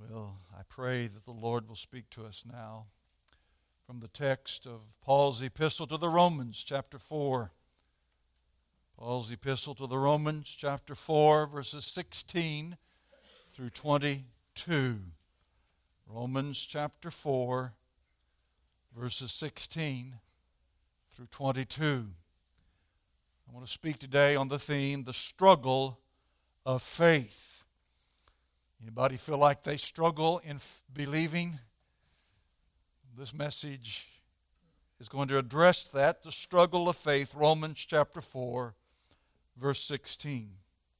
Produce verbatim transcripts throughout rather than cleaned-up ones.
Well, I pray that the Lord will speak to us now from the text of Paul's epistle to the Romans, chapter four. Paul's epistle to the Romans, chapter four, verses sixteen through twenty-two. Romans chapter four, verses sixteen through twenty-two. I want to speak today on the theme, the struggle of faith. Anybody feel like they struggle in f- believing? This message is going to address that, the struggle of faith. Romans chapter four, verse sixteen.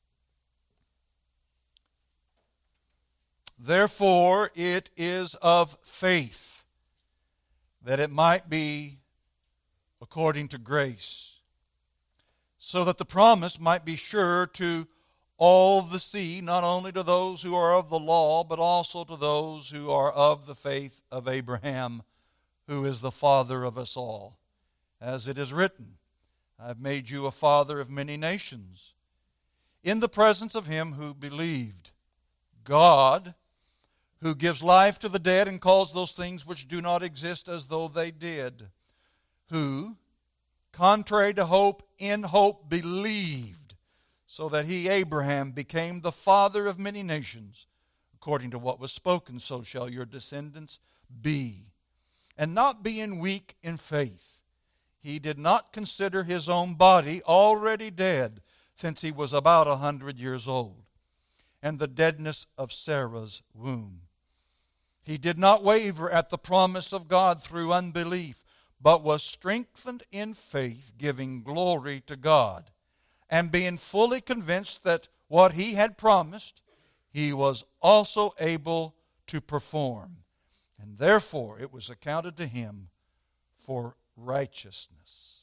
Therefore it is of faith, that it might be according to grace, so that the promise might be sure to all the seed, not only to those who are of the law, but also to those who are of the faith of Abraham, who is the father of us all. As it is written, I have made you a father of many nations, in the presence of him who believed, God, who gives life to the dead and calls those things which do not exist as though they did, who, contrary to hope, in hope believed, so that he, Abraham, became the father of many nations. According to what was spoken, so shall your descendants be. And not being weak in faith, he did not consider his own body already dead, since he was about a hundred years old, and the deadness of Sarah's womb. He did not waver at the promise of God through unbelief, but was strengthened in faith, giving glory to God, and being fully convinced that what he had promised, he was also able to perform. And therefore it was accounted to him for righteousness.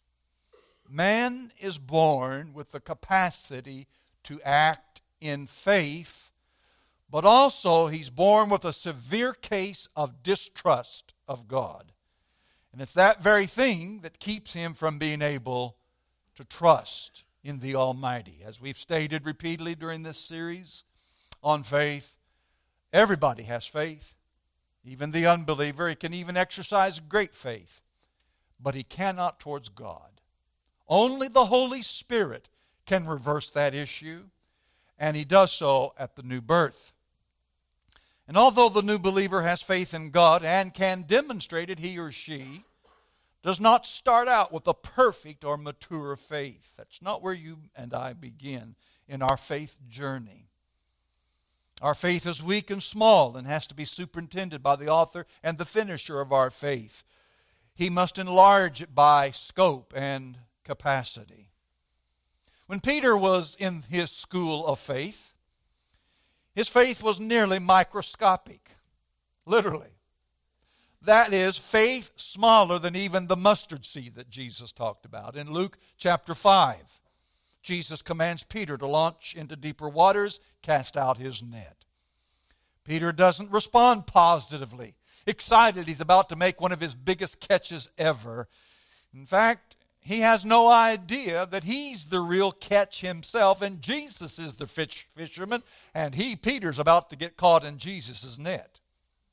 Man is born with the capacity to act in faith, but also he's born with a severe case of distrust of God. And it's that very thing that keeps him from being able to trust in the Almighty. As we've stated repeatedly during this series on faith, everybody has faith. Even the unbeliever, he can even exercise great faith, but he cannot towards God. Only the Holy Spirit can reverse that issue, and he does so at the new birth. And although the new believer has faith in God and can demonstrate it, he or she does not start out with a perfect or mature faith. That's not where you and I begin in our faith journey. Our faith is weak and small and has to be superintended by the author and the finisher of our faith. He must enlarge it by scope and capacity. When Peter was in his school of faith, his faith was nearly microscopic, literally. That is, faith smaller than even the mustard seed that Jesus talked about. In Luke chapter five, Jesus commands Peter to launch into deeper waters, cast out his net. Peter doesn't respond positively, excited he's about to make one of his biggest catches ever. In fact, he has no idea that he's the real catch himself, and Jesus is the fish fisherman, and he, Peter's, about to get caught in Jesus' net.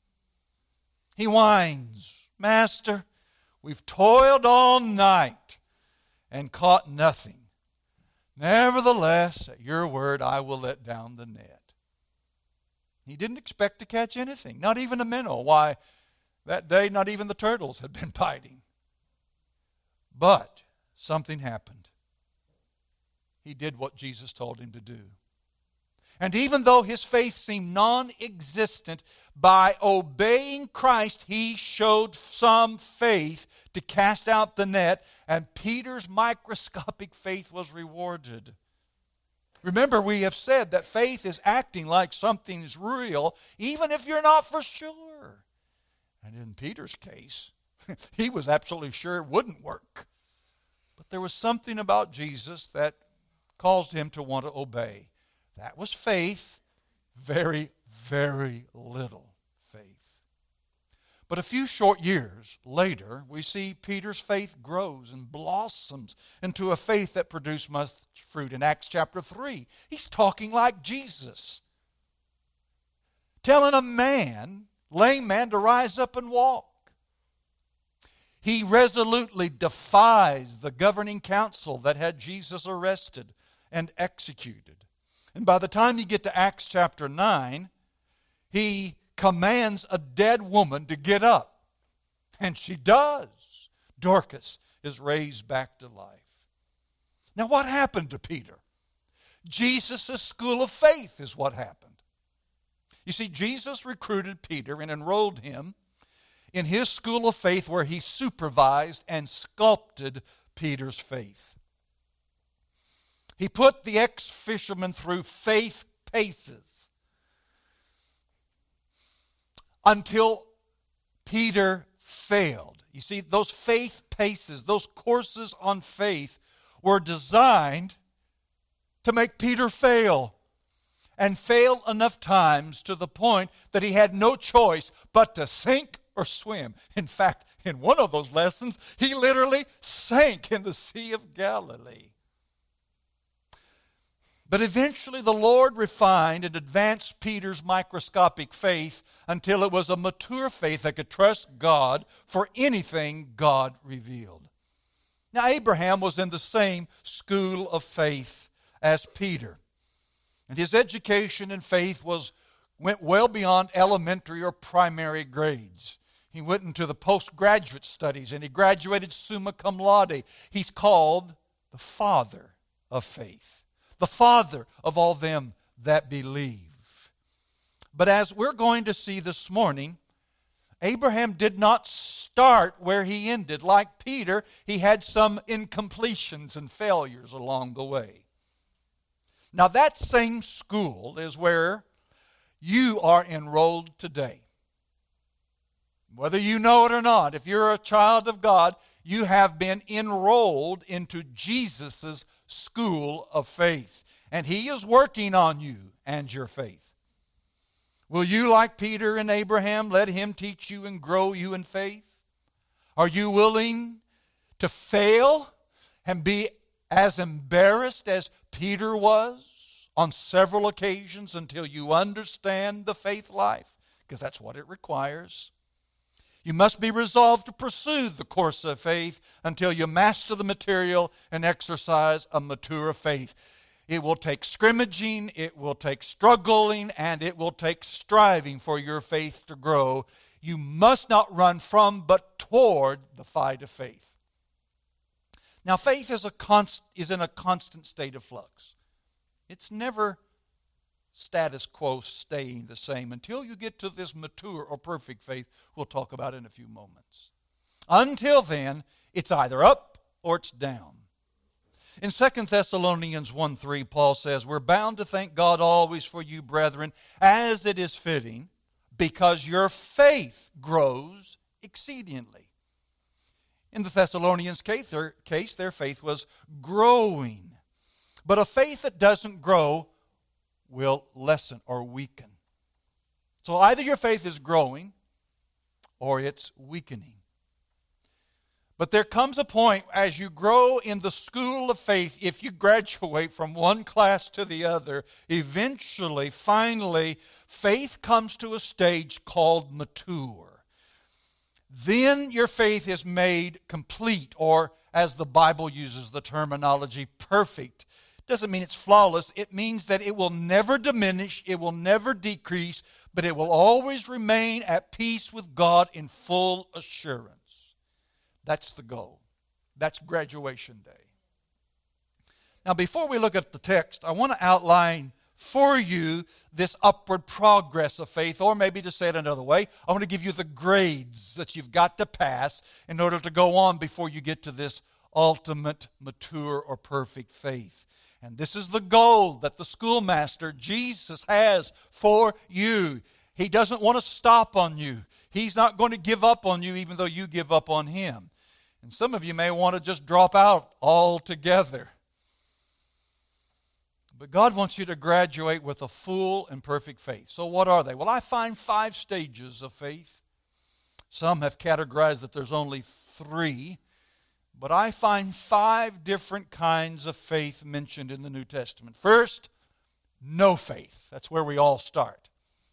He whines, Master, we've toiled all night and caught nothing. Nevertheless, at your word, I will let down the net. He didn't expect to catch anything, not even a minnow. Why, that day, not even the turtles had been biting. But something happened. He did what Jesus told him to do. And even though his faith seemed non-existent, by obeying Christ, he showed some faith to cast out the net, and Peter's microscopic faith was rewarded. Remember, we have said that faith is acting like something's real, even if you're not for sure. And in Peter's case, he was absolutely sure it wouldn't work. But there was something about Jesus that caused him to want to obey. That was faith, very, very little faith. But a few short years later, we see Peter's faith grows and blossoms into a faith that produced much fruit. In Acts chapter three, he's talking like Jesus. telling a man, lame man, to rise up and walk. He resolutely defies the governing council that had Jesus arrested and executed. And by the time you get to Acts chapter nine, he commands a dead woman to get up. And she does. Dorcas is raised back to life. Now what happened to Peter? Jesus' school of faith is what happened. You see, Jesus recruited Peter and enrolled him in his school of faith, where he supervised and sculpted Peter's faith. He put the ex-fisherman through faith paces until Peter failed. You see, those faith paces, those courses on faith, were designed to make Peter fail. And fail enough times to the point that he had no choice but to sink or swim. In fact, in one of those lessons, he literally sank in the Sea of Galilee. But eventually the Lord refined and advanced Peter's microscopic faith until it was a mature faith that could trust God for anything God revealed. Now, Abraham was in the same school of faith as Peter. And his education and faith was went well beyond elementary or primary grades. He went into the postgraduate studies and he graduated summa cum laude. He's called the father of faith, the father of all them that believe. But as we're going to see this morning, Abraham did not start where he ended. Like Peter, he had some incompletions and failures along the way. Now that same school is where you are enrolled today. Whether you know it or not, if you're a child of God, you have been enrolled into Jesus' school of faith. And He is working on you and your faith. Will you, like Peter and Abraham, let Him teach you and grow you in faith? Are you willing to fail and be as embarrassed as Peter was on several occasions until you understand the faith life? Because that's what it requires. You must be resolved to pursue the course of faith until you master the material and exercise a mature faith. It will take scrimmaging, it will take struggling, and it will take striving for your faith to grow. You must not run from, but toward the fight of faith. Now, faith is a const, is in a constant state of flux. It's never status quo, staying the same until you get to this mature or perfect faith we'll talk about in a few moments. Until then, it's either up or it's down. In Second Thessalonians one three, Paul says, "We're bound to thank God always for you, brethren, as it is fitting, because your faith grows exceedingly." In the Thessalonians' case their, case, their faith was growing. But a faith that doesn't grow will lessen or weaken. So either your faith is growing or it's weakening. But there comes a point as you grow in the school of faith, if you graduate from one class to the other, eventually, finally, faith comes to a stage called mature. Then your faith is made complete, or as the Bible uses the terminology, perfect. Doesn't mean it's flawless. It means that it will never diminish, it will never decrease, but it will always remain at peace with God in full assurance. That's the goal. That's graduation day. Now, before we look at the text, I want to outline for you this upward progress of faith, or maybe to say it another way, I want to give you the grades that you've got to pass in order to go on before you get to this ultimate, mature, or perfect faith. And this is the goal that the schoolmaster, Jesus, has for you. He doesn't want to stop on you. He's not going to give up on you even though you give up on Him. And some of you may want to just drop out altogether. But God wants you to graduate with a full and perfect faith. So what are they? Well, I find five stages of faith. Some have categorized that there's only three. But I find five different kinds of faith mentioned in the New Testament. First, no faith. That's where we all start.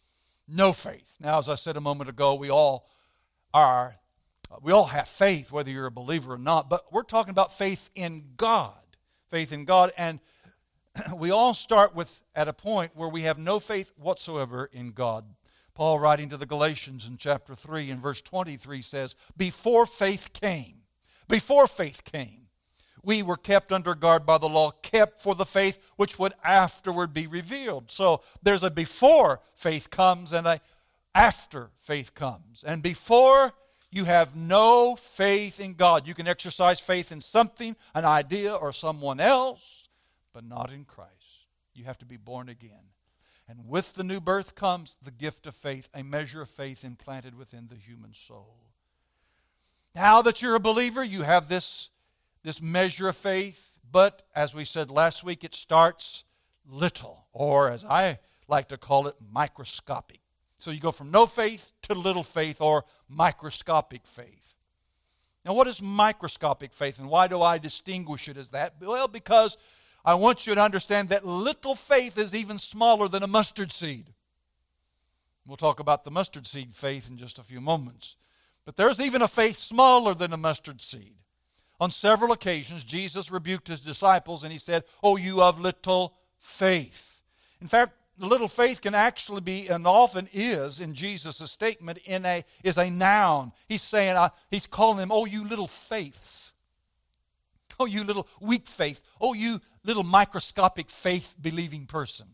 no faith. Now, as I said a moment ago, we all are, we all have faith, whether you're a believer or not, but we're talking about faith in God. Faith in God, and we all start with at a point where we have no faith whatsoever in God. Paul, writing to the Galatians in chapter three and verse twenty-three says, before faith came, before faith came, we were kept under guard by the law, kept for the faith which would afterward be revealed. So there's a before faith comes and a after faith comes. And before you have no faith in God. You can exercise faith in something, an idea, or someone else, but not in Christ. You have to be born again. And with the new birth comes the gift of faith, a measure of faith implanted within the human soul. Now that you're a believer, you have this, this measure of faith, but as we said last week, it starts little, or as I like to call it, microscopic. So you go from no faith to little faith, or microscopic faith. Now what is microscopic faith, and why do I distinguish it as that? Well, because I want you to understand that little faith is even smaller than a mustard seed. We'll talk about the mustard seed faith in just a few moments. But there's even a faith smaller than a mustard seed. On several occasions, Jesus rebuked his disciples and he said, "Oh, you of little faith." In fact, little faith can actually be, and often is, in Jesus' statement, in a is a noun. He's saying, uh, he's calling them, "Oh, you little faiths. Oh, you little weak faith. Oh, you little microscopic faith-believing person."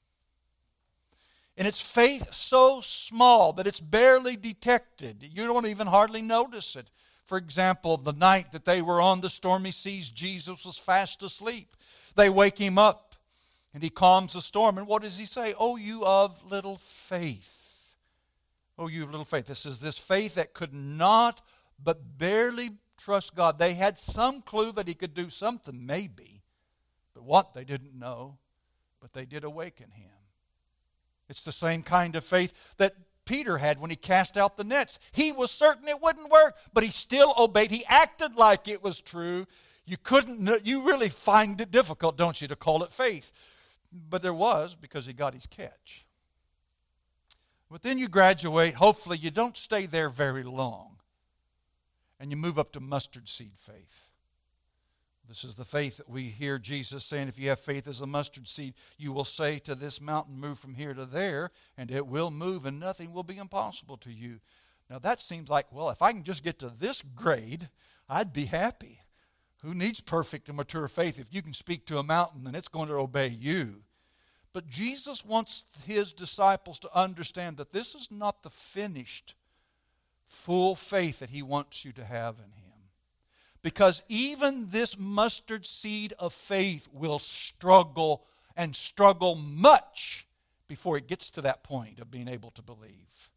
And it's faith so small that it's barely detected. You don't even hardly notice it. For example, the night that they were on the stormy seas, Jesus was fast asleep. They wake him up, and he calms the storm. And what does he say? "Oh, you of little faith. Oh, you of little faith." This is this faith that could not but barely trust God. They had some clue that he could do something, maybe. But what, they didn't know. But they did awaken him. It's the same kind of faith that Peter had when he cast out the nets. He was certain it wouldn't work, but he still obeyed. He acted like it was true. You couldn't, you really find it difficult, don't you, to call it faith. But there was, because he got his catch. But then you graduate. Hopefully you don't stay there very long. And you move up to mustard seed faith. This is the faith that we hear Jesus saying, if you have faith as a mustard seed, you will say to this mountain, "Move from here to there," and it will move, and nothing will be impossible to you. Now that seems like, well, if I can just get to this grade, I'd be happy. Who needs perfect and mature faith if you can speak to a mountain and it's going to obey you? But Jesus wants his disciples to understand that this is not the finished, full faith that he wants you to have in him. Because even this mustard seed of faith will struggle and struggle much before it gets to that point of being able to believe.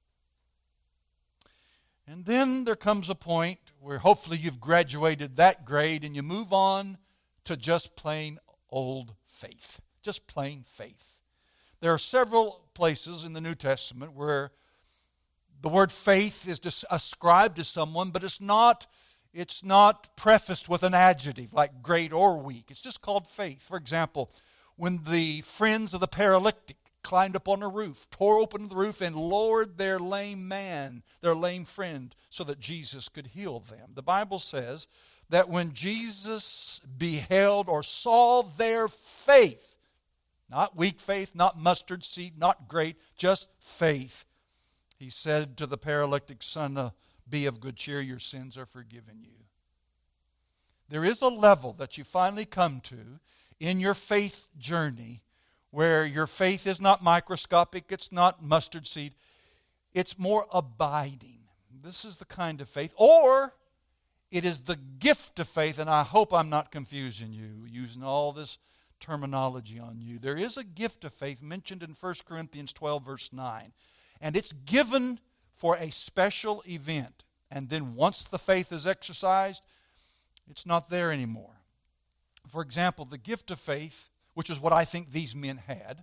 And then there comes a point where hopefully you've graduated that grade and you move on to just plain old faith. Just plain faith. There are several places in the New Testament where the word faith is ascribed to someone, but it's not It's not prefaced with an adjective like great or weak. It's just called faith. For example, when the friends of the paralytic climbed up on a roof, tore open the roof, and lowered their lame man, their lame friend, so that Jesus could heal them. The Bible says that when Jesus beheld or saw their faith, not weak faith, not mustard seed, not great, just faith, he said to the paralytic son, "Be of good cheer, your sins are forgiven you." There is a level that you finally come to in your faith journey where your faith is not microscopic, it's not mustard seed, it's more abiding. This is the kind of faith. Or it is the gift of faith, and I hope I'm not confusing you, using all this terminology on you. There is a gift of faith mentioned in First Corinthians twelve, verse nine, and it's given for a special event. And then once the faith is exercised, it's not there anymore. For example, the gift of faith, which is what I think these men had,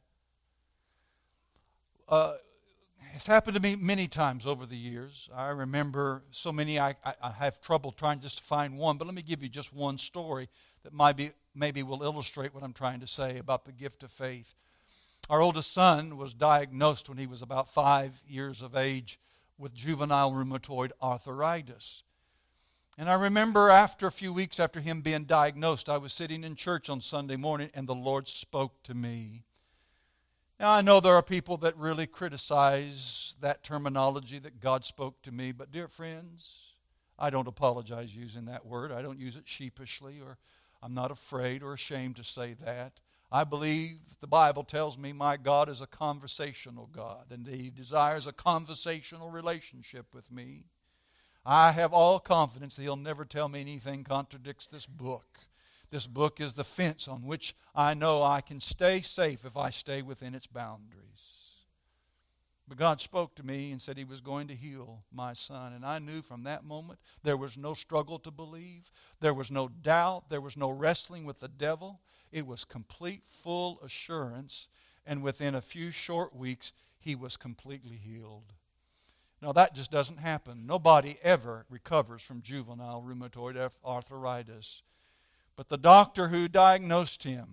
uh, it's happened to me many times over the years. I remember so many, I, I, I have trouble trying just to find one, but let me give you just one story that might be, maybe will illustrate what I'm trying to say about the gift of faith. Our oldest son was diagnosed when he was about five years of age with juvenile rheumatoid arthritis. And I remember after a few weeks after him being diagnosed, I was sitting in church on Sunday morning and the Lord spoke to me. Now, I know there are people that really criticize that terminology that God spoke to me, but dear friends, I don't apologize using that word. I don't use it sheepishly, or I'm not afraid or ashamed to say that. I believe the Bible tells me my God is a conversational God, and He desires a conversational relationship with me. I have all confidence that He'll never tell me anything contradicts this book. This book is the fence on which I know I can stay safe if I stay within its boundaries. But God spoke to me and said He was going to heal my son. And I knew from that moment there was no struggle to believe. There was no doubt. There was no wrestling with the devil. It was complete, full assurance. And within a few short weeks, he was completely healed. Now, that just doesn't happen. Nobody ever recovers from juvenile rheumatoid arthritis. But the doctor who diagnosed him,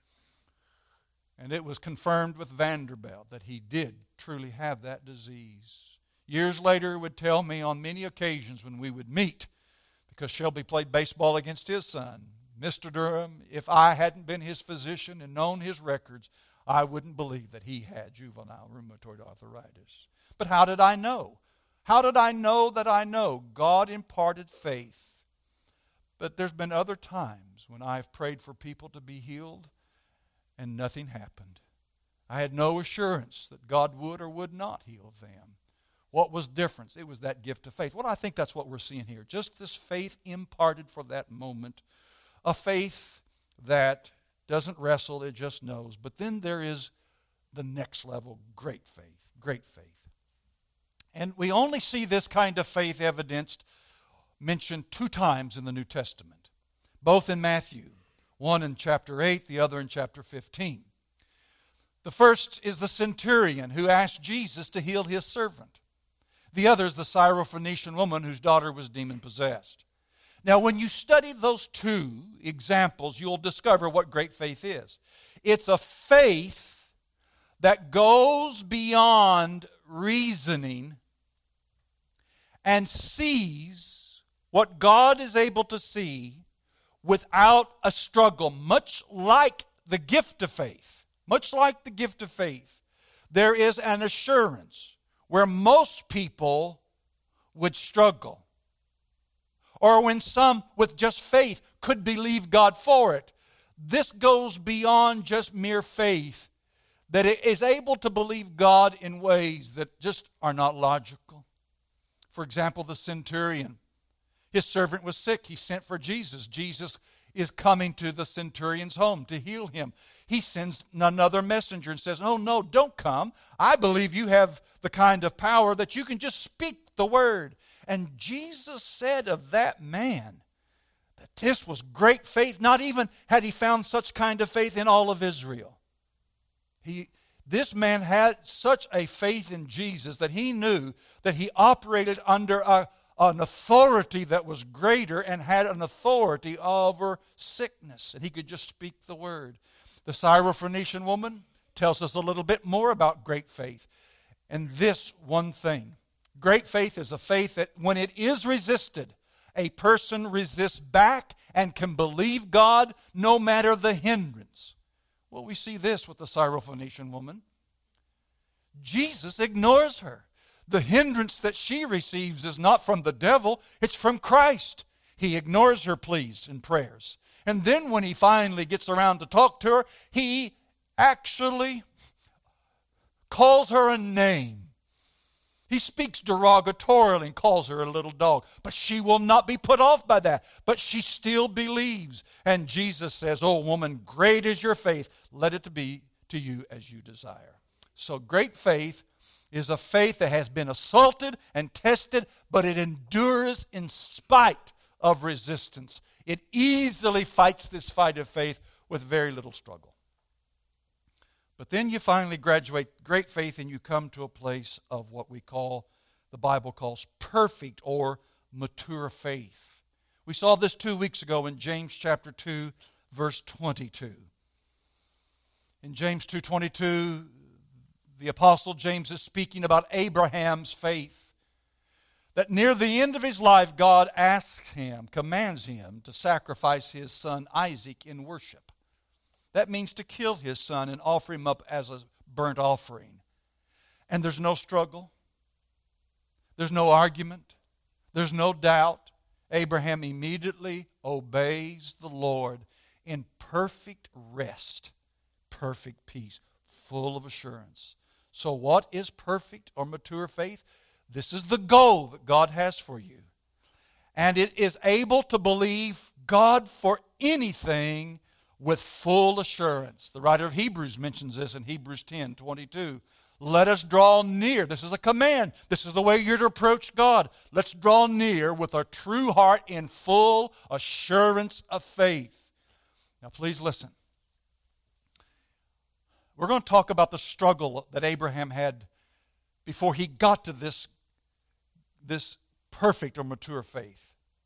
and it was confirmed with Vanderbilt that he did truly have that disease. Years later, he would tell me on many occasions when we would meet, because Shelby played baseball against his son, Mister Durham, if I hadn't been his physician and known his records, I wouldn't believe that he had juvenile rheumatoid arthritis. But how did I know? How did I know that I know? God imparted faith. But there's been other times when I've prayed for people to be healed and nothing happened. I had no assurance that God would or would not heal them. What was different? It was that gift of faith. Well, I think that's what we're seeing here. Just this faith imparted for that moment. A faith that doesn't wrestle, it just knows. But then there is the next level, great faith, great faith. And we only see this kind of faith evidenced, mentioned two times in the New Testament, both in Matthew, one in chapter eight, the other in chapter fifteen. The first is the centurion who asked Jesus to heal his servant. The other is the Syrophoenician woman whose daughter was demon-possessed. Now, when you study those two examples, you'll discover what great faith is. It's a faith that goes beyond reasoning and sees what God is able to see without a struggle, much like the gift of faith. Much like the gift of faith, there is an assurance where most people would struggle. Or when some with just faith could believe God for it. This goes beyond just mere faith, that it is able to believe God in ways that just are not logical. For example, the centurion. His servant was sick. He sent for Jesus. Jesus is coming to the centurion's home to heal him. He sends another messenger and says, oh, no, don't come. I believe you have the kind of power that you can just speak the word. And Jesus said of that man that this was great faith. Not even had he found such kind of faith in all of Israel. He, this man had such a faith in Jesus that he knew that he operated under a, an authority that was greater and had an authority over sickness. And he could just speak the word. The Syrophoenician woman tells us a little bit more about great faith. And this one thing. Great faith is a faith that when it is resisted, a person resists back and can believe God no matter the hindrance. Well, we see this with the Syrophoenician woman. Jesus ignores her. The hindrance that she receives is not from the devil, it's from Christ. He ignores her pleas and prayers. And then when he finally gets around to talk to her, he actually calls her a name. He speaks derogatorily and calls her a little dog. But she will not be put off by that. But she still believes. And Jesus says, oh woman, great is your faith. Let it be to you as you desire. So great faith is a faith that has been assaulted and tested, but it endures in spite of resistance. It easily fights this fight of faith with very little struggle. But then you finally graduate great faith and you come to a place of what we call, the Bible calls perfect or mature faith. We saw this two weeks ago in James chapter two, verse twenty-two. In James two twenty-two, the Apostle James is speaking about Abraham's faith. That near the end of his life, God asks him, commands him to sacrifice his son Isaac in worship. That means to kill his son and offer him up as a burnt offering. And there's no struggle. There's no argument. There's no doubt. Abraham immediately obeys the Lord in perfect rest, perfect peace, full of assurance. So what is perfect or mature faith? This is the goal that God has for you. And it is able to believe God for anything with full assurance. The writer of Hebrews mentions this in Hebrews ten twenty-two. Let us draw near. This is a command. This is the way you're to approach God. Let's draw near with a true heart in full assurance of faith. Now please listen. We're going to talk about the struggle that Abraham had before he got to this, this perfect or mature faith.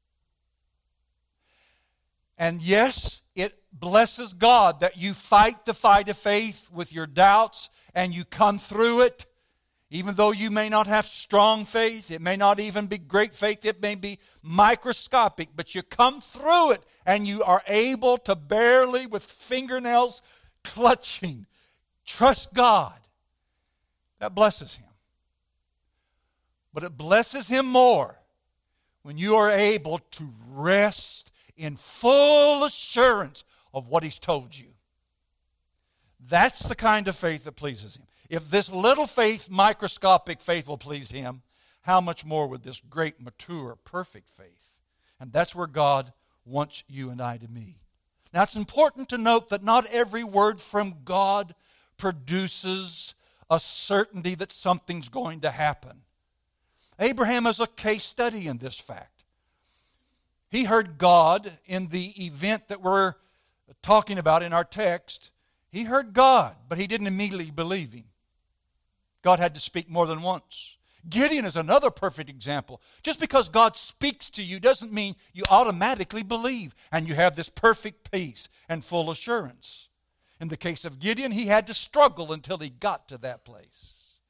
And yes, it blesses God that you fight the fight of faith with your doubts and you come through it. Even though you may not have strong faith, it may not even be great faith, it may be microscopic, but you come through it and you are able to barely, with fingernails clutching, trust God. That blesses him. But it blesses him more when you are able to rest in full assurance of what he's told you. That's the kind of faith that pleases him. If this little faith, microscopic faith, will please him, how much more would this great, mature, perfect faith? And that's where God wants you and I to be. Now, it's important to note that not every word from God produces a certainty that something's going to happen. Abraham is a case study in this fact. He heard God in the event that we're talking about in our text. He heard God, but he didn't immediately believe him. God had to speak more than once. Gideon is another perfect example. Just because God speaks to you doesn't mean you automatically believe and you have this perfect peace and full assurance. In the case of Gideon, he had to struggle until he got to that place.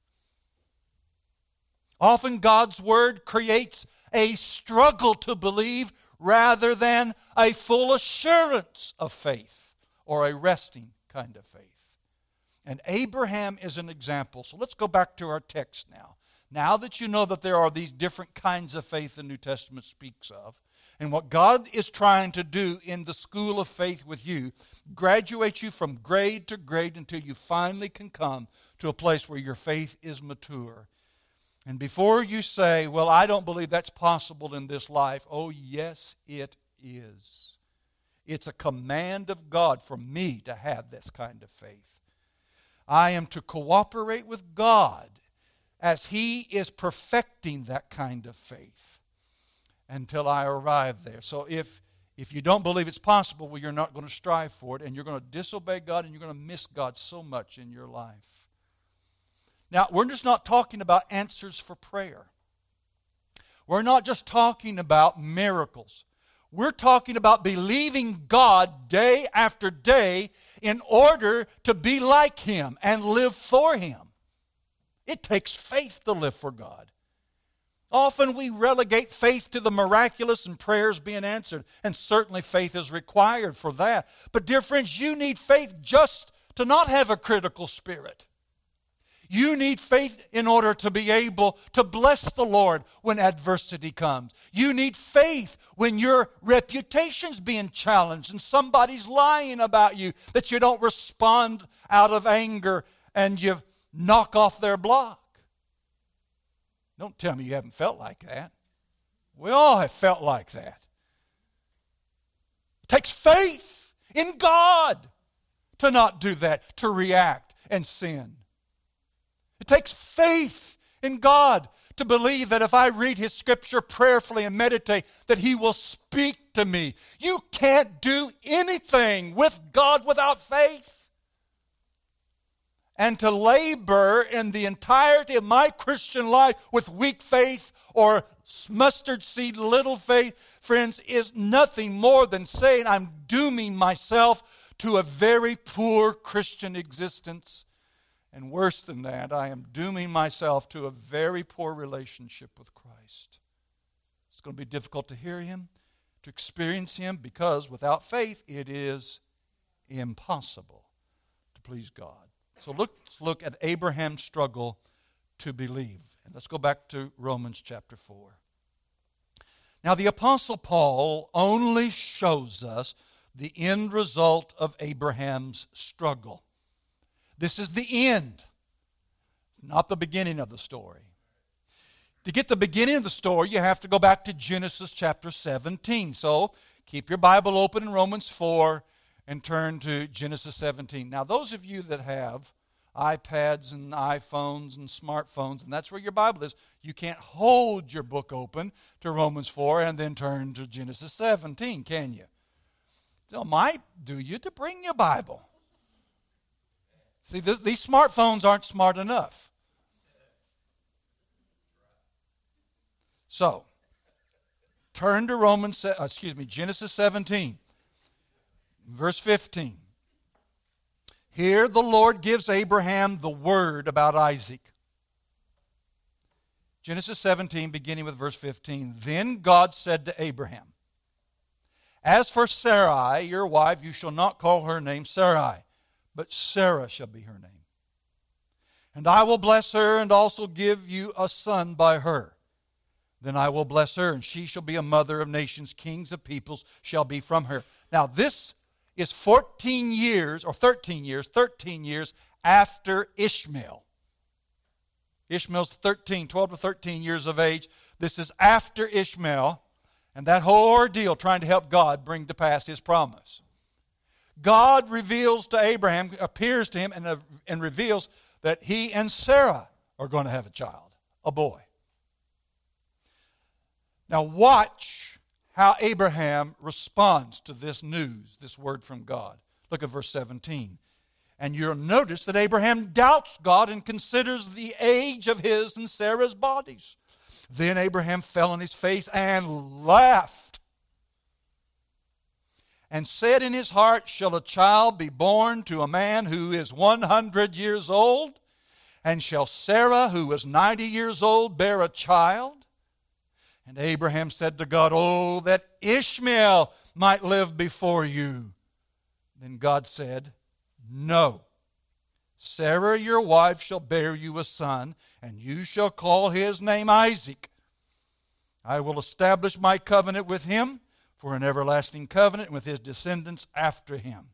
Often God's word creates a struggle to believe rather than a full assurance of faith or a resting kind of faith. And Abraham is an example. So let's go back to our text now. Now that you know that there are these different kinds of faith the New Testament speaks of, and what God is trying to do in the school of faith with you, graduate you from grade to grade until you finally can come to a place where your faith is mature. And before you say, well, I don't believe that's possible in this life, oh, yes, it is. It's a command of God for me to have this kind of faith. I am to cooperate with God as He is perfecting that kind of faith until I arrive there. So if, if you don't believe it's possible, well, you're not going to strive for it, and you're going to disobey God, and you're going to miss God so much in your life. Now, we're just not talking about answers for prayer. We're not just talking about miracles. We're talking about believing God day after day in order to be like Him and live for Him. It takes faith to live for God. Often we relegate faith to the miraculous and prayers being answered, and certainly faith is required for that. But dear friends, you need faith just to not have a critical spirit. You need faith in order to be able to bless the Lord when adversity comes. You need faith when your reputation's being challenged and somebody's lying about you, that you don't respond out of anger and you knock off their block. Don't tell me you haven't felt like that. We all have felt like that. It takes faith in God to not do that, to react and sin. It takes faith in God to believe that if I read His Scripture prayerfully and meditate, that He will speak to me. You can't do anything with God without faith. And to labor in the entirety of my Christian life with weak faith or mustard seed little faith, friends, is nothing more than saying I'm dooming myself to a very poor Christian existence. And worse than that, I am dooming myself to a very poor relationship with Christ. It's going to be difficult to hear Him, to experience Him, because without faith it is impossible to please God. So look, let's look at Abraham's struggle to believe. And let's go back to Romans chapter four. Now the Apostle Paul only shows us the end result of Abraham's struggle. This is the end, not the beginning of the story. To get the beginning of the story, you have to go back to Genesis chapter seventeen. So keep your Bible open in Romans four and turn to Genesis seventeen. Now those of you that have iPads and iPhones and smartphones, and that's where your Bible is, you can't hold your book open to Romans four and then turn to Genesis seventeen, can you? So it might do you to bring your Bible. See, this, these smartphones aren't smart enough. So, turn to Romans, uh, excuse me, Genesis seventeen, verse fifteen. Here the Lord gives Abraham the word about Isaac. Genesis seventeen, beginning with verse fifteen. Then God said to Abraham, as for Sarai, your wife, you shall not call her name Sarai, but Sarah shall be her name. And I will bless her and also give you a son by her. Then I will bless her, and she shall be a mother of nations. Kings of peoples shall be from her. Now this is fourteen years, or thirteen years, thirteen years after Ishmael. Ishmael's thirteen, twelve to thirteen years of age. This is after Ishmael, and that whole ordeal trying to help God bring to pass His promise. God reveals to Abraham, appears to him, and, uh, and reveals that he and Sarah are going to have a child, a boy. Now watch how Abraham responds to this news, this word from God. Look at verse seventeen. And you'll notice that Abraham doubts God and considers the age of his and Sarah's bodies. Then Abraham fell on his face and laughed, and said in his heart, shall a child be born to a man who is one hundred years old? And shall Sarah, who is ninety years old, bear a child? And Abraham said to God, oh, that Ishmael might live before you. Then God said, no. Sarah, your wife, shall bear you a son, and you shall call his name Isaac. I will establish my covenant with him for an everlasting covenant with his descendants after him.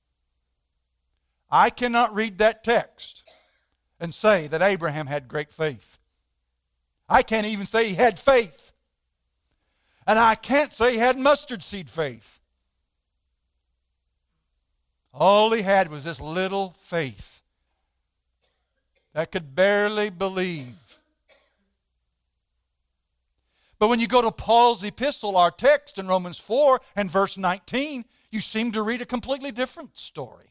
I cannot read that text and say that Abraham had great faith. I can't even say he had faith. And I can't say he had mustard seed faith. All he had was this little faith that could barely believe. But when you go to Paul's epistle, our text in Romans four and verse nineteen, you seem to read a completely different story.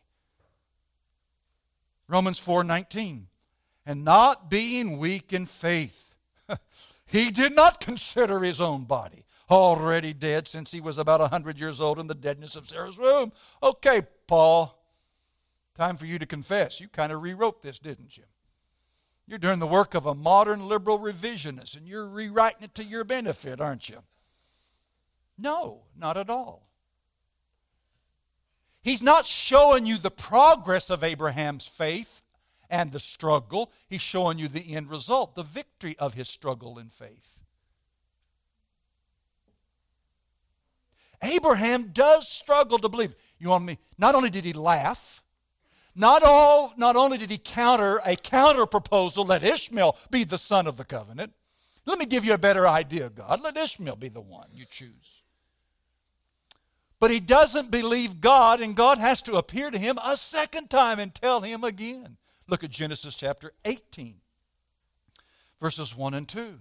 Romans four nineteen. And not being weak in faith, he did not consider his own body already dead since he was about one hundred years old in the deadness of Sarah's womb. Okay, Paul, time for you to confess. You kind of rewrote this, didn't you? You're doing the work of a modern liberal revisionist, and you're rewriting it to your benefit, aren't you? No, not at all. He's not showing you the progress of Abraham's faith and the struggle. He's showing you the end result, the victory of his struggle in faith. Abraham does struggle to believe. You want me? Not only did he laugh, not all, not only did he counter a counter proposal, let Ishmael be the son of the covenant. Let me give you a better idea, God. Let Ishmael be the one you choose. But he doesn't believe God, and God has to appear to him a second time and tell him again. Look at Genesis chapter eighteen, verses one and two.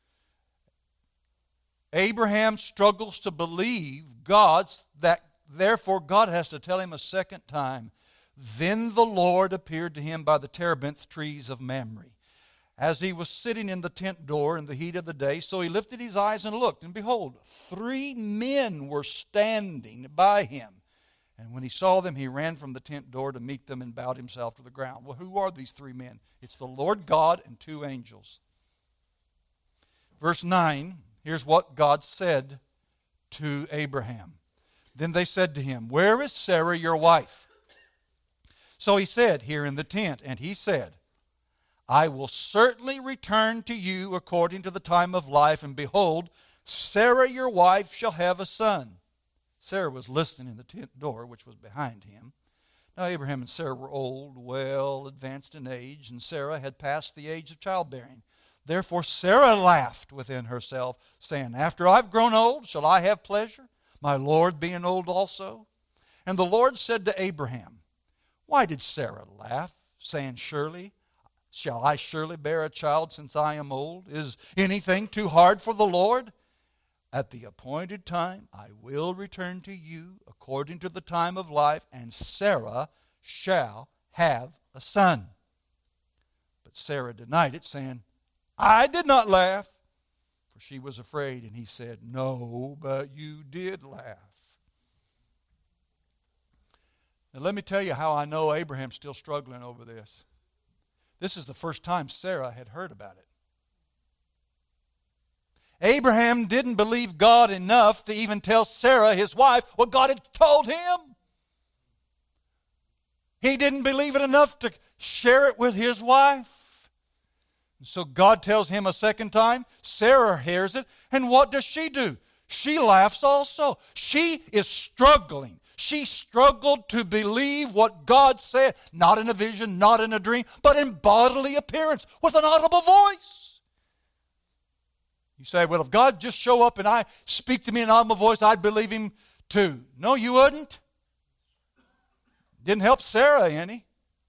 Abraham struggles to believe God's, that therefore God has to tell him a second time. Then the Lord appeared to him by the terebinth trees of Mamre, as he was sitting in the tent door in the heat of the day. So he lifted his eyes and looked, and behold, three men were standing by him. And when he saw them, he ran from the tent door to meet them and bowed himself to the ground. Well, who are these three men? It's the Lord God and two angels. Verse nine, here's what God said to Abraham. Then they said to him, "Where is Sarah your wife?" So he said, "Here in the tent." And he said, "I will certainly return to you according to the time of life, and behold, Sarah your wife shall have a son." Sarah was listening in the tent door, which was behind him. Now Abraham and Sarah were old, well advanced in age, and Sarah had passed the age of childbearing. Therefore Sarah laughed within herself, saying, "After I've grown old, shall I have pleasure, my Lord being old also?" And the Lord said to Abraham, "Why did Sarah laugh, saying, Surely, shall I surely bear a child since I am old? Is anything too hard for the Lord? At the appointed time I will return to you according to the time of life, and Sarah shall have a son." But Sarah denied it, saying, "I did not laugh," for she was afraid. And he said, "No, but you did laugh." Now let me tell you how I know Abraham's still struggling over this. This is the first time Sarah had heard about it. Abraham didn't believe God enough to even tell Sarah, his wife, what God had told him. He didn't believe it enough to share it with his wife. And so God tells him a second time. Sarah hears it. And what does she do? She laughs also. She is struggling. She struggled to believe what God said, not in a vision, not in a dream, but in bodily appearance, with an audible voice. You say, well, if God just show up and I speak to me in an audible voice, I'd believe him too. No, you wouldn't. Didn't help Sarah any.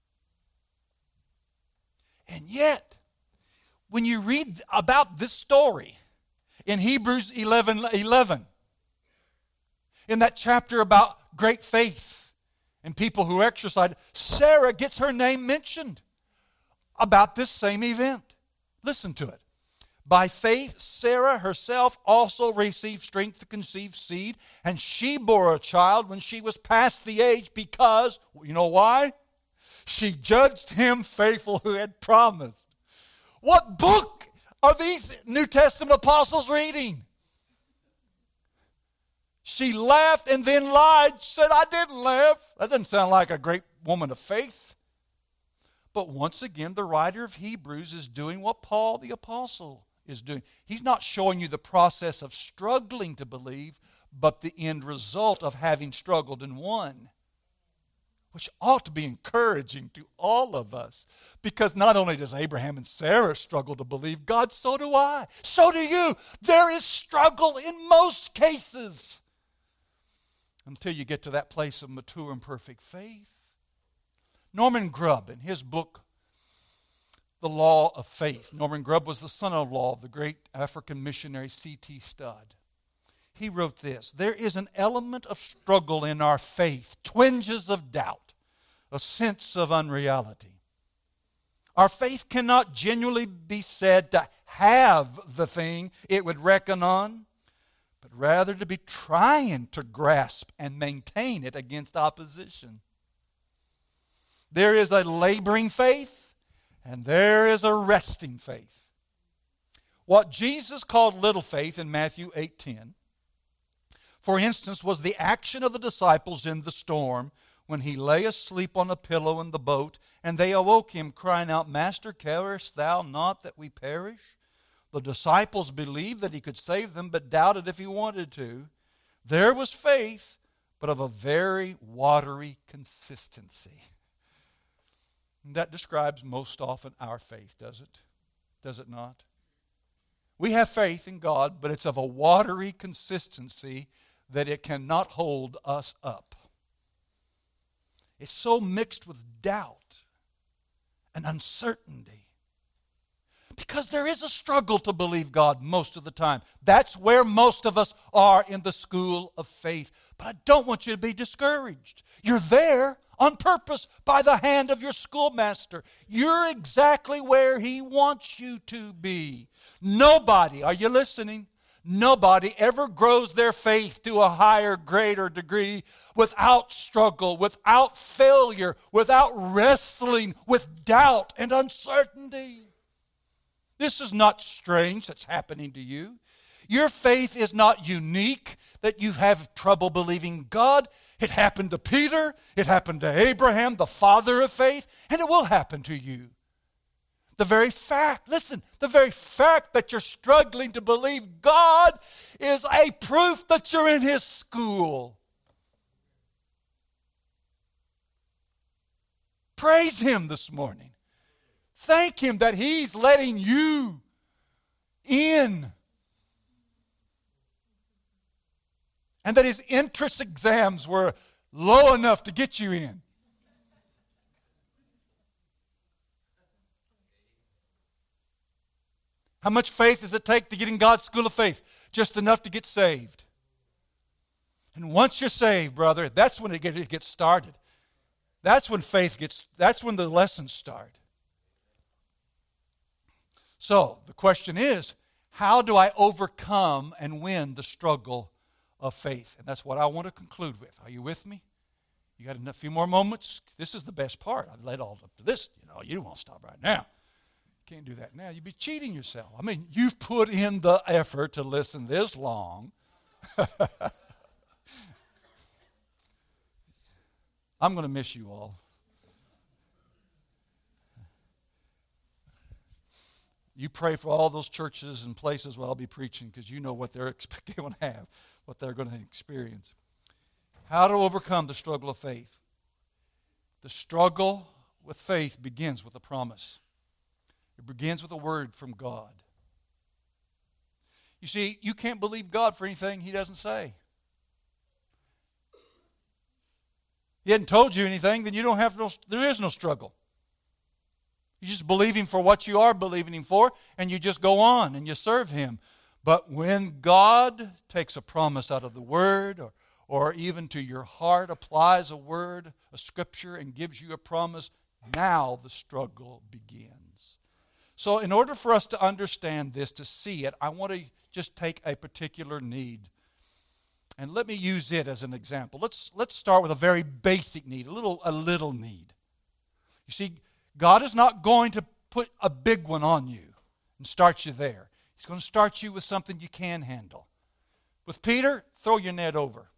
And yet, when you read about this story in Hebrews eleven eleven, in that chapter about great faith and people who exercise, Sarah gets her name mentioned about this same event. Listen to it. By faith, Sarah herself also received strength to conceive seed, and she bore a child when she was past the age because, you know why? She judged him faithful who had promised. What book are these New Testament apostles reading? She laughed and then lied. She said, "I didn't laugh." That doesn't sound like a great woman of faith. But once again, the writer of Hebrews is doing what Paul the apostle is doing. He's not showing you the process of struggling to believe, but the end result of having struggled and won. Which ought to be encouraging to all of us. Because not only does Abraham and Sarah struggle to believe God, so do I. So do you. There is struggle in most cases. Until you get to that place of mature and perfect faith. Norman Grubb, in his book, The Law of Faith. Norman Grubb was the son-in-law of the great African missionary C T Studd. He wrote this: "There is an element of struggle in our faith, twinges of doubt, a sense of unreality. Our faith cannot genuinely be said to have the thing it would reckon on, but rather to be trying to grasp and maintain it against opposition. There is a laboring faith, and there is a resting faith. What Jesus called little faith in Matthew eight ten, for instance, was the action of the disciples in the storm when he lay asleep on a pillow in the boat, and they awoke him, crying out, 'Master, carest thou not that we perish?' The disciples believed that he could save them, but doubted if he wanted to. There was faith, but of a very watery consistency." That describes most often our faith, does it? Does it not? We have faith in God, but it's of a watery consistency that it cannot hold us up. It's so mixed with doubt and uncertainty. Because there is a struggle to believe God most of the time. That's where most of us are in the school of faith. But I don't want you to be discouraged. You're there on purpose by the hand of your schoolmaster. You're exactly where he wants you to be. Nobody, are you listening? Nobody ever grows their faith to a higher, greater degree without struggle, without failure, without wrestling with doubt and uncertainty. This is not strange that's happening to you. Your faith is not unique, that you have trouble believing God. It happened to Peter. It happened to Abraham, the father of faith, and it will happen to you. The very fact, listen, the very fact that you're struggling to believe God is a proof that you're in His school. Praise Him this morning. Thank Him that He's letting you in. And that His entrance exams were low enough to get you in. How much faith does it take to get in God's school of faith? Just enough to get saved. And once you're saved, brother, that's when it gets started. That's when faith gets, that's when the lessons start. So, the question is, how do I overcome and win the struggle of faith? And that's what I want to conclude with. Are you with me? You got a few more moments? This is the best part. I've led all up to this. You know, you don't want to stop right now. Can't do that now. You'd be cheating yourself. I mean, you've put in the effort to listen this long. I'm going to miss you all. You pray for all those churches and places where I'll be preaching, because you know what they're going to have, what they're going to experience. How to overcome the struggle of faith. The struggle with faith begins with a promise. It begins with a word from God. You see, you can't believe God for anything He doesn't say. He hadn't told you anything, then you don't have no, there is no struggle. You just believe Him for what you are believing Him for, and you just go on and you serve Him. But when God takes a promise out of the Word, or, or even to your heart applies a word, a scripture, and gives you a promise, now the struggle begins. So in order for us to understand this, to see it, I want to just take a particular need. And let me use it as an example. Let's, let's start with a very basic need, a little, a little need. You see, God is not going to put a big one on you and start you there. He's going to start you with something you can handle. With Peter, throw your net over.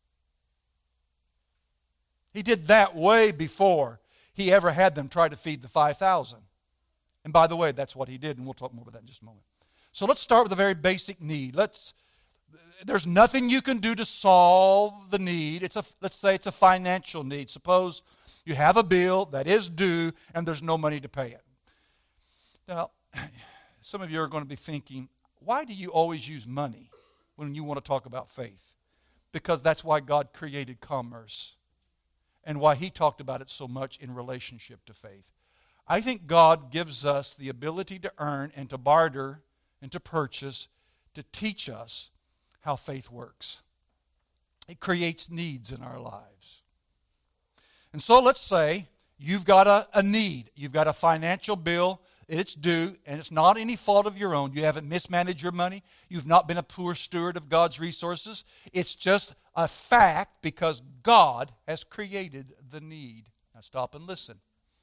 He did that way before He ever had them try to feed the five thousand. And by the way, that's what He did, and we'll talk more about that in just a moment. So let's start with a very basic need. Let's, there's nothing you can do to solve the need. It's a, let's say it's a financial need. Suppose you have a bill that is due, and there's no money to pay it. Now, some of you are going to be thinking, why do you always use money when you want to talk about faith? Because that's why God created commerce, and why He talked about it so much in relationship to faith. I think God gives us the ability to earn and to barter and to purchase to teach us how faith works. It creates needs in our lives. And so let's say you've got a, a need. You've got a financial bill. It's due, and it's not any fault of your own. You haven't mismanaged your money. You've not been a poor steward of God's resources. It's just a fact because God has created the need. Now stop and listen.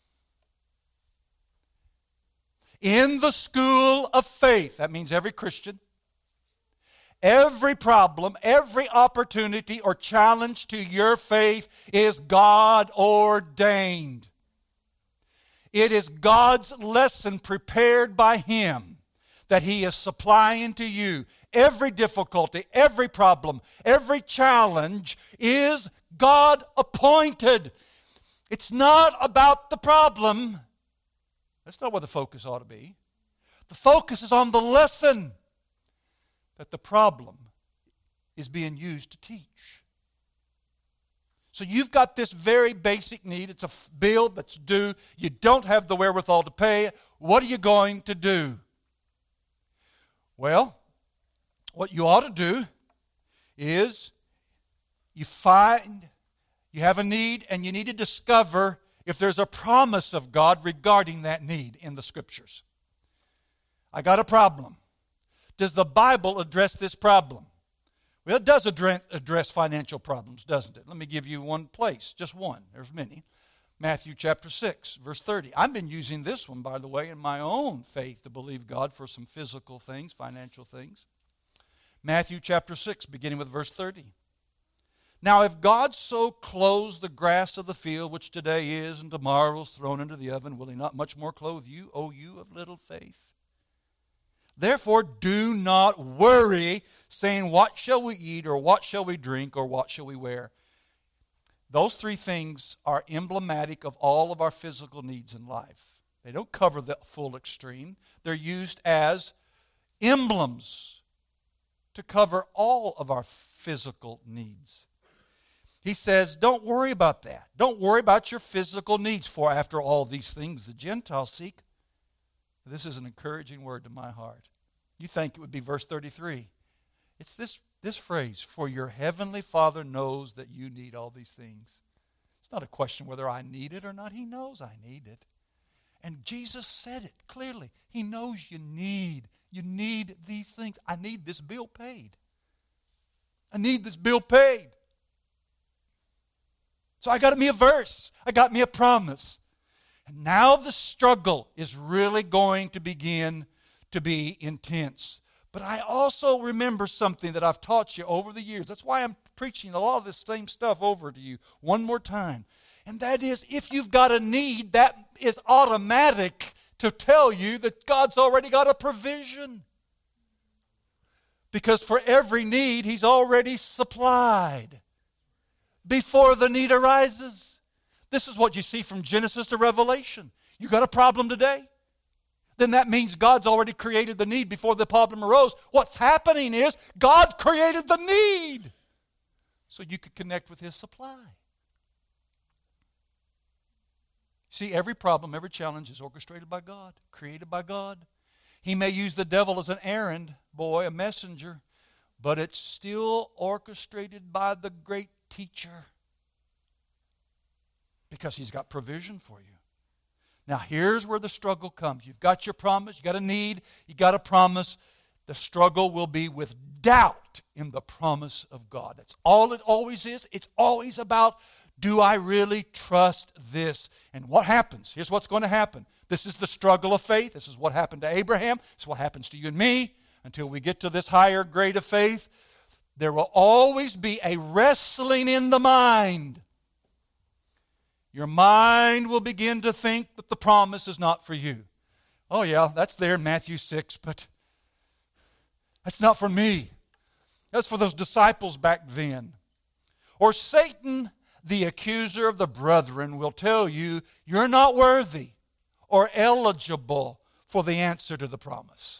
In the school of faith, that means every Christian, every problem, every opportunity or challenge to your faith is God ordained. It is God's lesson prepared by Him that He is supplying to you. Every difficulty, every problem, every challenge is God appointed. It's not about the problem. That's not where the focus ought to be. The focus is on the lesson that the problem is being used to teach. So you've got this very basic need. It's a bill that's due. You don't have the wherewithal to pay it. What are you going to do? Well, what you ought to do is you find you have a need, and you need to discover if there's a promise of God regarding that need in the Scriptures. I got a problem. does the Bible address this problem? Well, it does address, address financial problems, doesn't it? Let me give you one place, just one. There's many. Matthew chapter six, verse thirty. I've been using this one, by the way, in my own faith to believe God for some physical things, financial things. Matthew chapter six, beginning with verse thirty. Now, if God so clothes the grass of the field, which today is and tomorrow is thrown into the oven, will he not much more clothe you, O you of little faith? Therefore, do not worry, saying, what shall we eat, or what shall we drink, or what shall we wear? Those three things are emblematic of all of our physical needs in life. They don't cover the full extreme. They're used as emblems to cover all of our physical needs. He says, don't worry about that. Don't worry about your physical needs, for after all these things the Gentiles seek. This is an encouraging word to my heart. You think it would be verse thirty-three. It's this, this phrase, for your heavenly Father knows that you need all these things. It's not a question whether I need it or not. He knows I need it. And Jesus said it clearly. He knows you need. You need these things. I need this bill paid. I need this bill paid. So I got me a verse. I got me a promise. And now the struggle is really going to begin to be intense. But I also remember something that I've taught you over the years. That's why I'm preaching a lot of this same stuff over to you one more time. And that is, if you've got a need, that is automatic to tell you that God's already got a provision. Because for every need, He's already supplied before the need arises. This is what you see from Genesis to Revelation. You got a problem today? Then that means God's already created the need before the problem arose. What's happening is God created the need so you could connect with His supply. See, every problem, every challenge is orchestrated by God, created by God. He may use the devil as an errand boy, a messenger, but it's still orchestrated by the great teacher because He's got provision for you. Now, here's where the struggle comes. You've got your promise, you've got a need, you've got a promise. The struggle will be with doubt in the promise of God. That's all it always is. It's always about, do I really trust this? And what happens? Here's what's going to happen. This is the struggle of faith. This is what happened to Abraham. This is what happens to you and me until we get to this higher grade of faith. There will always be a wrestling in the mind. Your mind will begin to think that the promise is not for you. Oh yeah, that's there in Matthew six, but that's not for me. That's for those disciples back then. Or Satan, the accuser of the brethren, will tell you you're not worthy or eligible for the answer to the promise.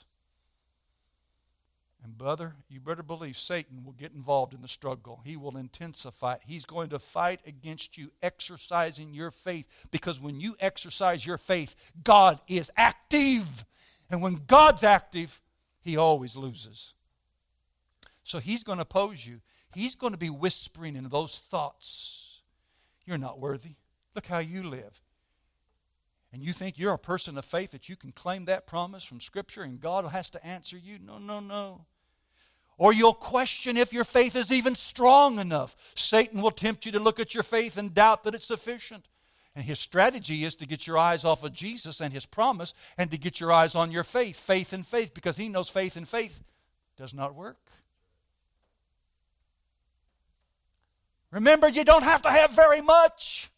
And brother, you better believe Satan will get involved in the struggle. He will intensify it. He's going to fight against you exercising your faith, because when you exercise your faith, God is active. And when God's active, He always loses. So he's going to oppose you. He's going to be whispering in those thoughts, you're not worthy. Look how you live. And you think you're a person of faith that you can claim that promise from Scripture and God has to answer you? No, no, no. Or you'll question if your faith is even strong enough. Satan will tempt you to look at your faith and doubt that it's sufficient. And his strategy is to get your eyes off of Jesus and His promise and to get your eyes on your faith, faith and faith, because he knows faith and faith does not work. Remember, you don't have to have very much.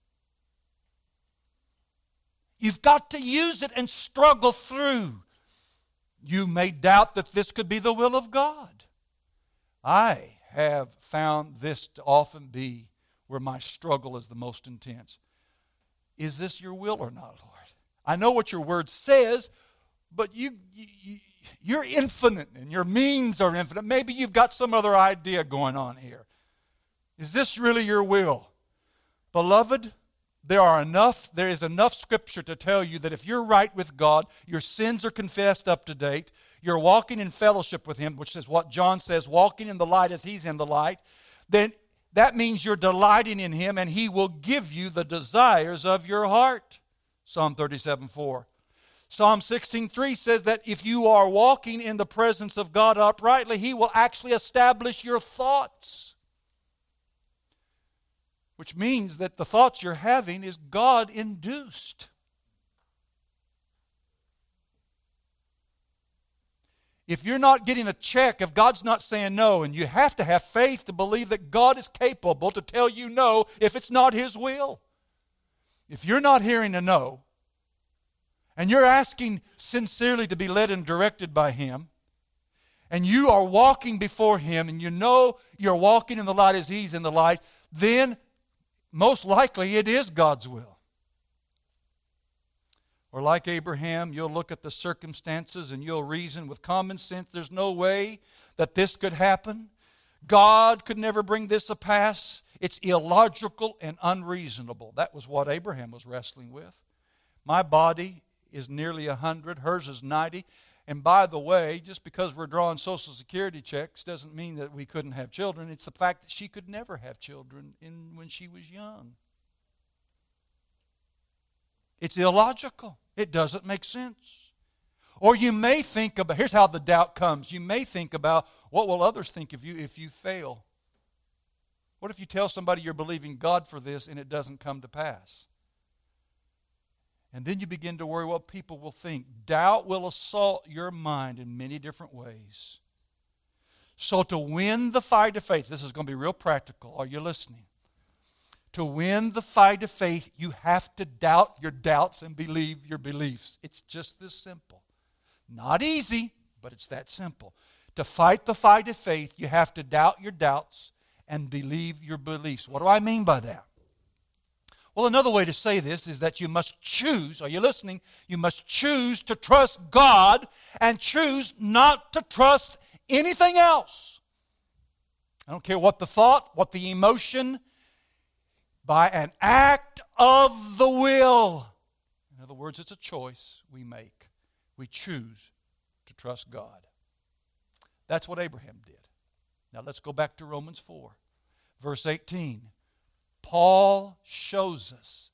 You've got to use it and struggle through. You may doubt that this could be the will of God. I have found this to often be where my struggle is the most intense. Is this your will or not, Lord? I know what your word says, but you, you, you're infinite and your means are infinite. Maybe you've got some other idea going on here. Is this really your will? Beloved, there are enough, there is enough Scripture to tell you that if you're right with God, your sins are confessed up to date, you're walking in fellowship with Him, which is what John says, walking in the light as He's in the light, then that means you're delighting in Him and He will give you the desires of your heart. Psalm thirty-seven four. Psalm sixteen three says that if you are walking in the presence of God uprightly, He will actually establish your thoughts. Which means that the thoughts you're having is God-induced. If you're not getting a check, if God's not saying no, and you have to have faith to believe that God is capable to tell you no if it's not His will. If you're not hearing a no, and you're asking sincerely to be led and directed by Him, and you are walking before Him, and you know you're walking in the light as He's in the light, then most likely it is God's will. Or like Abraham, you'll look at the circumstances and you'll reason with common sense, there's no way that this could happen. God could never bring this to pass. It's illogical and unreasonable. That was what Abraham was wrestling with. My body is nearly one hundred, hers is ninety. And by the way, just because we're drawing Social Security checks doesn't mean that we couldn't have children. It's the fact that she could never have children in, when she was young. It's illogical. It doesn't make sense. Or you may think about, here's how the doubt comes. You may think about, what will others think of you if you fail? What if you tell somebody you're believing God for this and it doesn't come to pass? And then you begin to worry what people will think. Doubt will assault your mind in many different ways. So to win the fight of faith, this is going to be real practical. Are you listening? To win the fight of faith, you have to doubt your doubts and believe your beliefs. It's just this simple. Not easy, but it's that simple. To fight the fight of faith, you have to doubt your doubts and believe your beliefs. What do I mean by that? Well, another way to say this is that you must choose, are you listening? You must choose to trust God and choose not to trust anything else. I don't care what the thought, what the emotion, by an act of the will. In other words, it's a choice we make. We choose to trust God. That's what Abraham did. Now let's go back to Romans four, verse eighteen. Paul shows us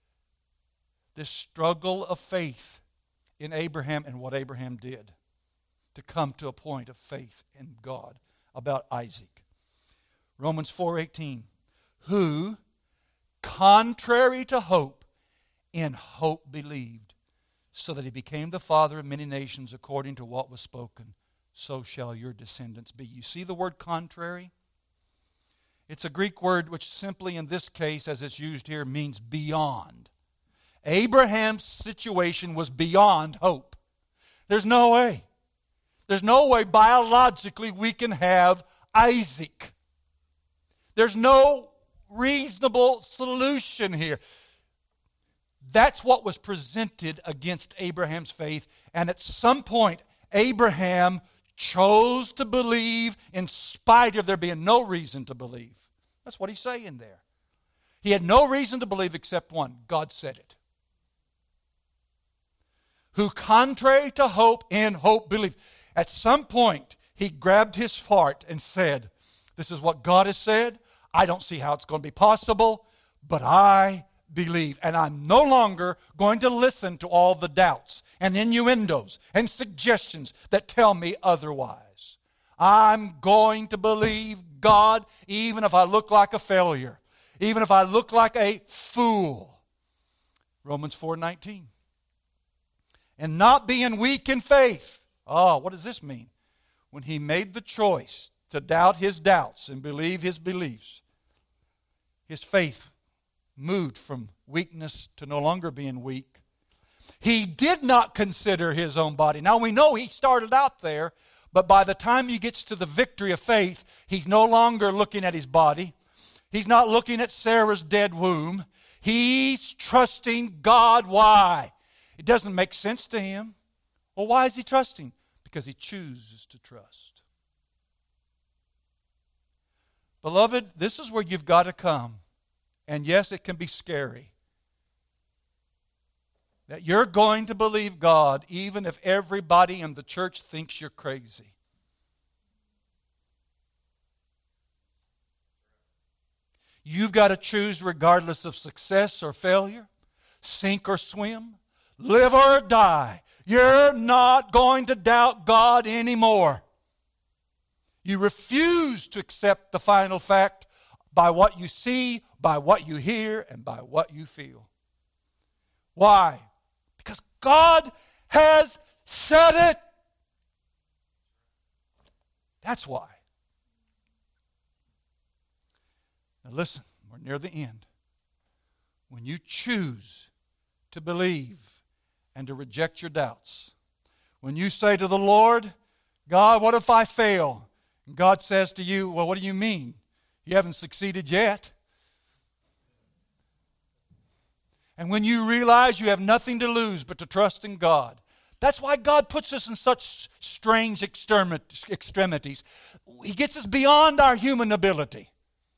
this struggle of faith in Abraham and what Abraham did to come to a point of faith in God about Isaac. Romans four eighteen. Who, contrary to hope, in hope believed, so that he became the father of many nations according to what was spoken. So shall your descendants be. You see the word contrary? It's a Greek word which simply in this case, as it's used here, means beyond. Abraham's situation was beyond hope. There's no way. There's no way biologically we can have Isaac. There's no reasonable solution here. That's what was presented against Abraham's faith. And at some point, Abraham chose to believe in spite of there being no reason to believe. That's what he's saying there. He had no reason to believe except one. God said it. Who, contrary to hope, in hope believed. At some point, he grabbed his heart and said, this is what God has said. I don't see how it's going to be possible, but I believe. And I'm no longer going to listen to all the doubts and innuendos and suggestions that tell me otherwise. I'm going to believe God even if I look like a failure, even if I look like a fool. Romans four nineteen. And not being weak in faith. Oh, what does this mean? When he made the choice to doubt his doubts and believe his beliefs, his faith moved from weakness to no longer being weak. He did not consider his own body. Now we know he started out there, but by the time he gets to the victory of faith, he's no longer looking at his body. He's not looking at Sarah's dead womb. He's trusting God. Why? It doesn't make sense to him. Well, why is he trusting? Because he chooses to trust. Beloved, this is where you've got to come. And yes, it can be scary. That you're going to believe God even if everybody in the church thinks you're crazy. You've got to choose regardless of success or failure, sink or swim, live or die. You're not going to doubt God anymore. You refuse to accept the final fact by what you see, by what you hear, and by what you feel. Why? Because God has said it. That's why. Now listen, we're near the end. When you choose to believe and to reject your doubts, when you say to the Lord, God, what if I fail? And God says to you, well, what do you mean? You haven't succeeded yet. And when you realize you have nothing to lose but to trust in God, that's why God puts us in such strange extremities. He gets us beyond our human ability.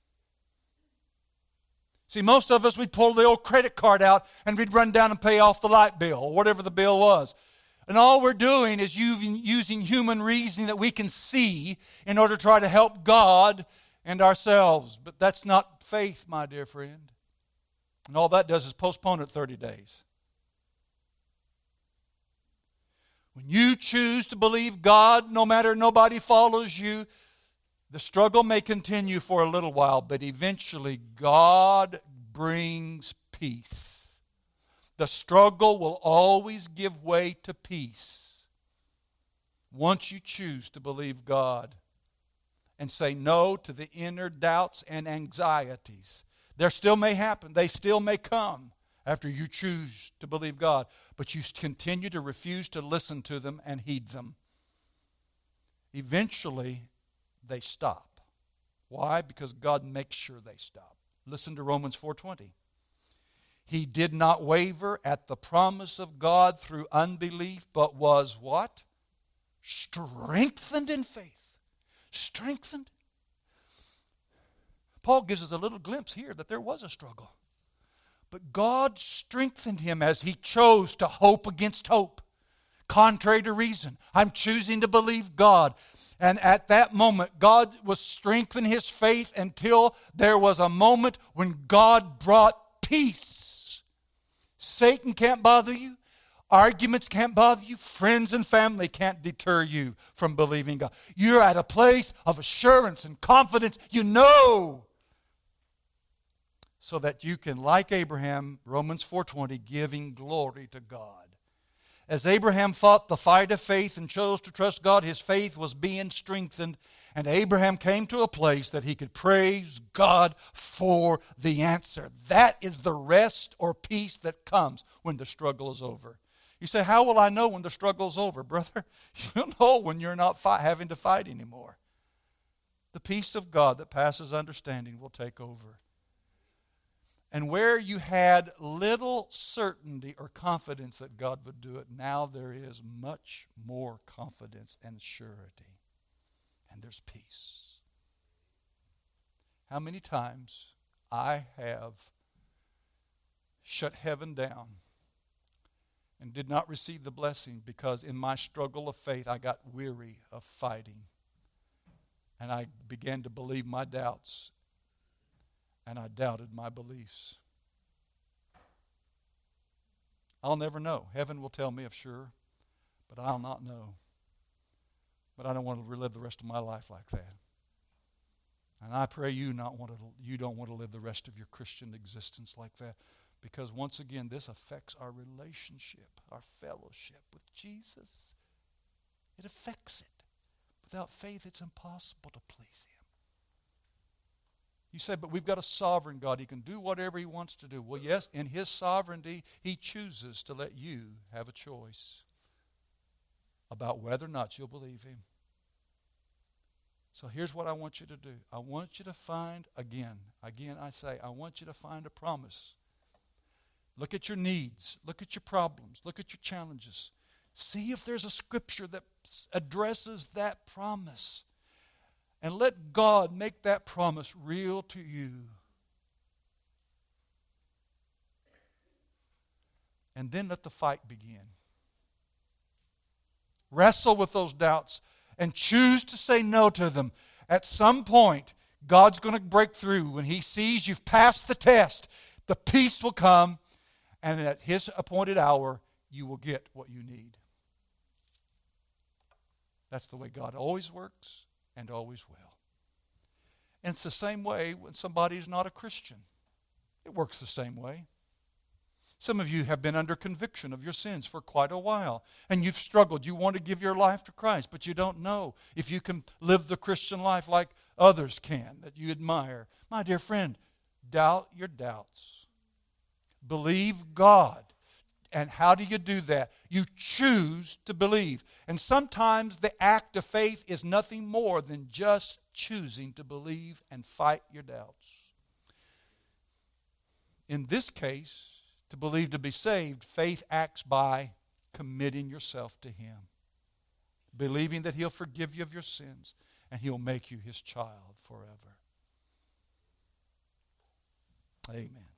See, most of us, we'd pull the old credit card out and we'd run down and pay off the light bill or whatever the bill was. And all we're doing is using, using human reasoning that we can see in order to try to help God and ourselves. But that's not faith, my dear friend. And all that does is postpone it thirty days. When you choose to believe God, no matter nobody follows you, the struggle may continue for a little while, but eventually God brings peace. The struggle will always give way to peace once you choose to believe God and say no to the inner doubts and anxieties. There still may happen. They still may come after you choose to believe God, but you continue to refuse to listen to them and heed them. Eventually, they stop. Why? Because God makes sure they stop. Listen to Romans four twenty. He did not waver at the promise of God through unbelief, but was what? Strengthened in faith. Strengthened. Paul gives us a little glimpse here that there was a struggle. But God strengthened him as he chose to hope against hope. Contrary to reason. I'm choosing to believe God. And at that moment, God was strengthening his faith until there was a moment when God brought peace. Satan can't bother you. Arguments can't bother you. Friends and family can't deter you from believing God. You're at a place of assurance and confidence. You know. So that you can, like Abraham, Romans four twenty, giving glory to God. As Abraham fought the fight of faith and chose to trust God, his faith was being strengthened. And Abraham came to a place that he could praise God for the answer. That is the rest or peace that comes when the struggle is over. You say, how will I know when the struggle is over? Brother, you'll know when you're not fight, having to fight anymore. The peace of God that passes understanding will take over. And where you had little certainty or confidence that God would do it, now there is much more confidence and surety. And there's peace. How many times I have shut heaven down and did not receive the blessing because in my struggle of faith I got weary of fighting. And I began to believe my doubts. And I doubted my beliefs. I'll never know. Heaven will tell me of sure, but I'll not know. But I don't want to relive the rest of my life like that. And I pray you not want to, you don't want to live the rest of your Christian existence like that, because once again, this affects our relationship, our fellowship with Jesus. It affects it. Without faith, it's impossible to please Him. You say, but we've got a sovereign God. He can do whatever He wants to do. Well, yes, in His sovereignty, He chooses to let you have a choice about whether or not you'll believe Him. So here's what I want you to do. I want you to find, again, again I say, I want you to find a promise. Look at your needs. Look at your problems. Look at your challenges. See if there's a scripture that addresses that promise. And let God make that promise real to you. And then let the fight begin. Wrestle with those doubts and choose to say no to them. At some point, God's going to break through. When He sees you've passed the test, the peace will come, and at His appointed hour, you will get what you need. That's the way God always works and always will. And it's the same way when somebody is not a Christian. It works the same way. Some of you have been under conviction of your sins for quite a while, and you've struggled. You want to give your life to Christ, but you don't know if you can live the Christian life like others can, that you admire. My dear friend, doubt your doubts. Believe God. And how do you do that? You choose to believe. And sometimes the act of faith is nothing more than just choosing to believe and fight your doubts. In this case, to believe to be saved, faith acts by committing yourself to Him, believing that He'll forgive you of your sins and He'll make you His child forever. Amen.